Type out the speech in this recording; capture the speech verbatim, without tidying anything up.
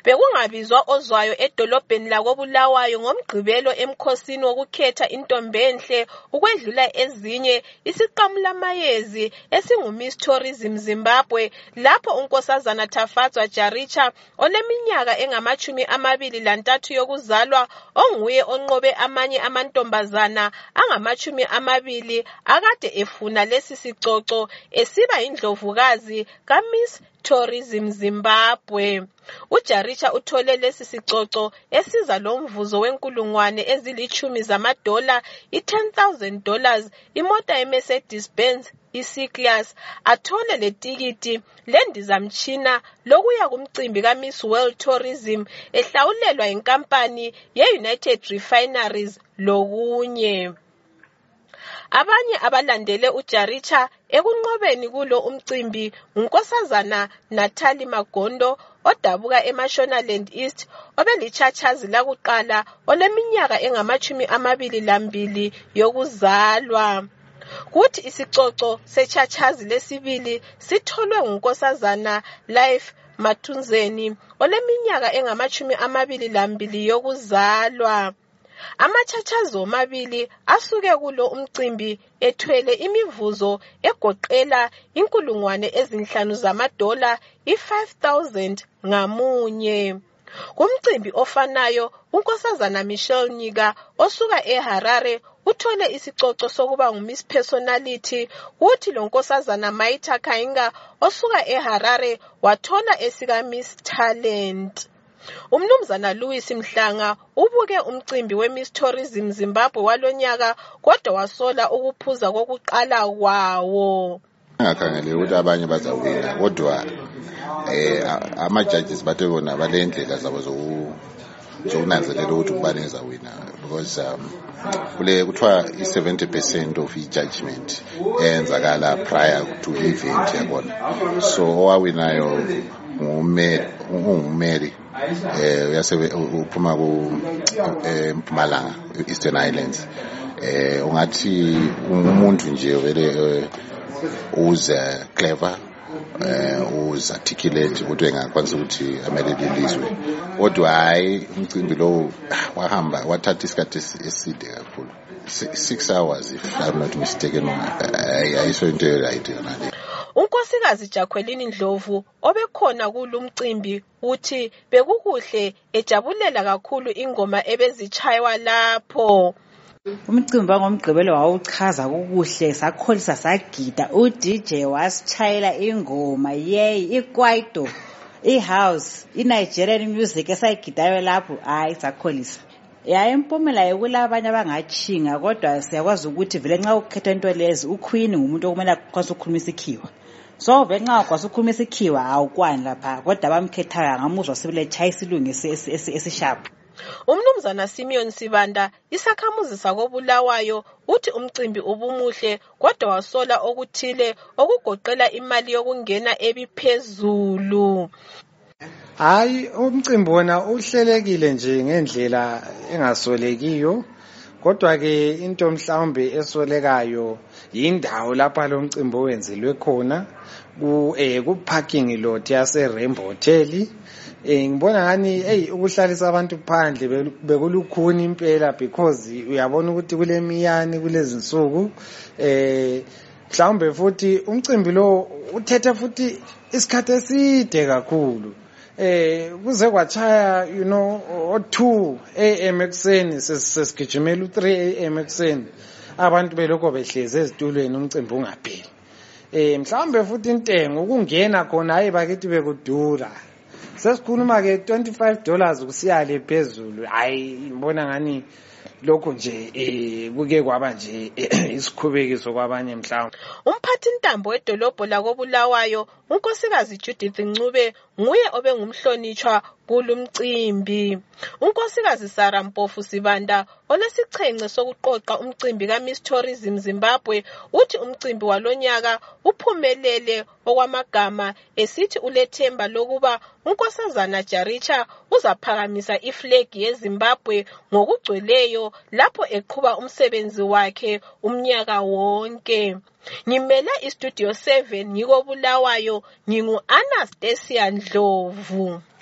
Bekungabizwa ozwayo edolobheni lakoBulawayo ngomgqibelo emkhosini wokukhetha intombi enhle ukwedlula ezinye isiqamulamayezi esinguMiss Tourism Zimbabwe, lapho unkosazana Tafadzwa Jaricha oneminyaka engamachumi amabili lantathu yokuzalwa onguye onqobe amanye amantombazana angamachumi amabili akade efuna lesi sicoco esiba indlovukazi kaMiss Tourism Zimbabwe. uJaricha uthole lesi sicoco esiza lomvuzo wenkulungwane ezilichumi zamadola, i-ten thousand dollars, imota ye-Mercedes Benz i-C-Class, athole letikiti lendizamtshina lokuya kumcimbi kaMiss World Tourism ehlawulelwa inkampani ye-United Refineries lokunye. Abanye abalandele uJaricha ekunqobeni kulo umcimbi unkosazana Natalie Magondo odabuka eMashonaland East obelichachazi lakuqala oleminyaka engamachumi amabili lambili yokuzalwa. Kuthi isicoco sechachazi lesibili sitholwe ngunkosazana Life Mathunzeni oleminyaka engamachumi amabili lambili yokuzalwa. Amachachazo amabili asuke kulo umcimbi ethwele imivuzo egoqela inkulungwane ezinhlanu zamadola, i-five thousand ngamunye. Kumcimbi ofanayo unkosazana Michelle Nyika osuka eHarare uthole isicoco sokuba nguMiss Personality, kuthi lo nkosazana Maita Kainga osuka eHarare wathola esika Miss Talent. Umnumzana Louis Mhlanga ubuke umcimbi weMiss Tourism Zimbabwe walonyaka kodwa wasola ukuphuza kokuqala kwawo. Ngakhangele ukuthi abanye bazawina kodwa eh ama judges bathe bona balendlela zabo zokunanzelela ukuthi ubani ezawina, because um, kule kuthiwa i-seventy percent of i-judgment enzakala prior to event yabona. So owawinayo ngumeri eh uyasebe uphuma ku eMpumalanga Eastern Islands, eh ungathi umuntu nje vele uza clever, eh uza articulate ukuthi engakwanisa ukuthi amele lelizwe, kodwa hayi umcimbi lo wahamba wathatha isikhathi eside kakhulu, six hours if I'm not mistaken. Ayiso into right yona le. Unkosikazi Jacqueline Ndlovu obekhona kulumcimbi uthi bekukuhle ejabulela kakhulu ingoma ebezichaywa lapho. Umcimbi ngomgqibelo wawuchaza kukuhle, sakholisa sagida, uD J wasichayela ingoma yey ikwaito, ihouse, iNigerian music esayigidayo lapho, hayi sakholisa. Ya empumela yekulabanye abangachinga kodwa siyakwazi ukuthi vele nxa ukhetha into lezi uQueen ngumuntu okumele akwazi ukukhuluma isikhiwa. So vele nxa ukwazi ukukhuluma isikhiwa awukwani lapha, kodwa bamkhethayo ngamuzwa sibile chaya isilungu esisharp. Umnumzana Simeon Sibanda isakhamuzi sakoBulawayo uthi umcimbi ubumuhle kodwa wasola okuthile okugoqela imali yokungena ebiphezulu. Hayi, umcimbi wona uhlelekile nje ngendlela engasolekiyo, kodwa ke into mhlawumbe esolekayo yindawo lapha lo mcimbi owenzelwe khona ku eh ku parking lot yase Rainbow Hotel. Eh ngibona ngani hey ukuhlalisa abantu phandle bekulukhuni impela, because uyabona ukuthi kulemiyani kulezi nsuku, eh mhlawumbe futhi umcimbi lo uthethe futhi isikhathi eside kakhulu. Eh kuze kwachaya you know o two a m ekseni sesigijimela u three a m ekseni, abantu belokho behleze ezitulweni umcimbi ungapheli. Eh mhlawumbe futhi intengo ukungena khona hayi bakithi bekudura, sesikhuluma ke twenty-five dollars kusiya le phezulu. Hayi ngibona ngani lokho nje eh kuke kwaba nje isikhubekiso kwabanye mhlawumbe. Umphathi ntambo wedolobho lakoBulawayo unkosikazi Judith Ncube nguye obengumhlonitshwa kulumcimbi. Unkosikazi Sarah Mpofu Sibanda olesichence sokuqoqa umcimbi kaMiss Tourism Zimbabwe uthi umcimbi walonyaka uphumelele okwamagama, esithi ulethemba lokuba unkosazana Jaricha uzaphakamisa iflag yeZimbabwe ngokugcweleyo lapho eqhuba umsebenzi wakhe umnyaka wonke. Ngimela iStudio seven ngikoBulawayo, ngingu Anastasia Ndlovu.